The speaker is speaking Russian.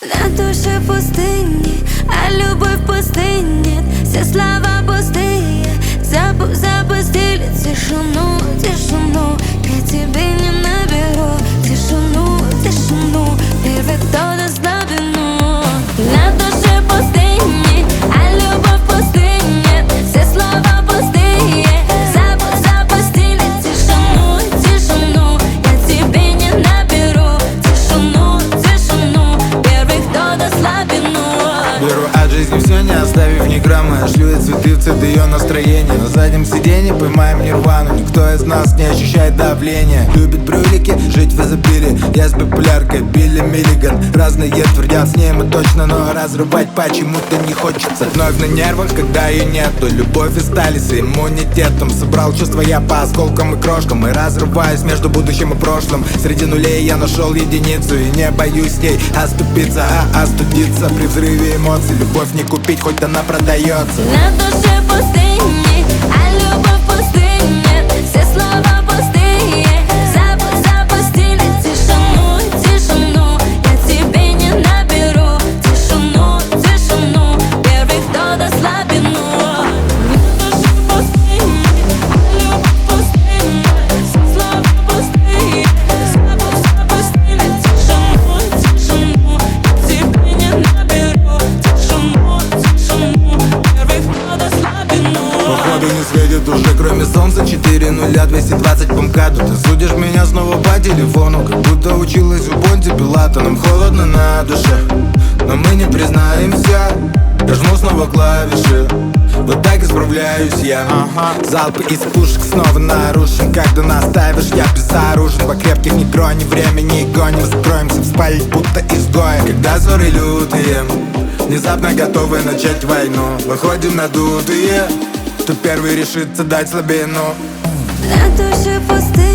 На душе пустыни, а любовь пустынет. Все слова пустые, запустили тишину, тишину. Я тебе не наберу тишину, тишину. Первый кто даст слабину. На душе пустыни, а любовь пустынет. Все слова пустые, запустили тишину, тишину. Я тебе не наберу тишину, тишину. Первый кто даст слабину. Беру от жизни все, не оставив ни грамма. Шлю я цветы в цвет ее настроения. На заднем сиденье поймаем нирвану. Никто из нас не ощущает давления. Любит брюлики, жить в изобилии. Я с биполяркой, Билли Миллиган. Разные твердят, с ней мы точно, но разрывать почему-то не хочется. Вновь на нервах, когда ее нету. Любовь и стали с иммунитетом. Собрал чувства я по осколкам и крошкам. И разрываюсь между будущим и прошлым. Среди нулей я нашел единицу. И не боюсь ей оступиться, а остудиться. При взрыве эмоций любовь не купить, хоть она продается. На душе пустыни, а любовь пустынет. Все слова пустые, запустили тишину, тишину. Я тебе не наберу тишину, тишину. Первый кто даст слабину. На душе пустыни, а любовь пустынет. Все слова пустые, запустили тишину, тишину. Я тебе не наберу тишину, тишину. Первый кто даст слабину. Походу не светит уже кроме солнца 4:0, 220 по МКАДу. Ты судишь меня снова по телефону, как будто училась у Понти Пилата. Нам холодно на душе, но мы не признаемся. Я жму снова клавиши, вот так и справляюсь я. Залпы из пушек снова нарушен. Когда наставишь, я безоружен. По крепких ни крони, времени гоним. Закроемся в спальне, будто изгои. Когда ссоры лютые, внезапно готовы начать войну. Выходим надутые, кто первый решится дать слабину. На душе пустыни.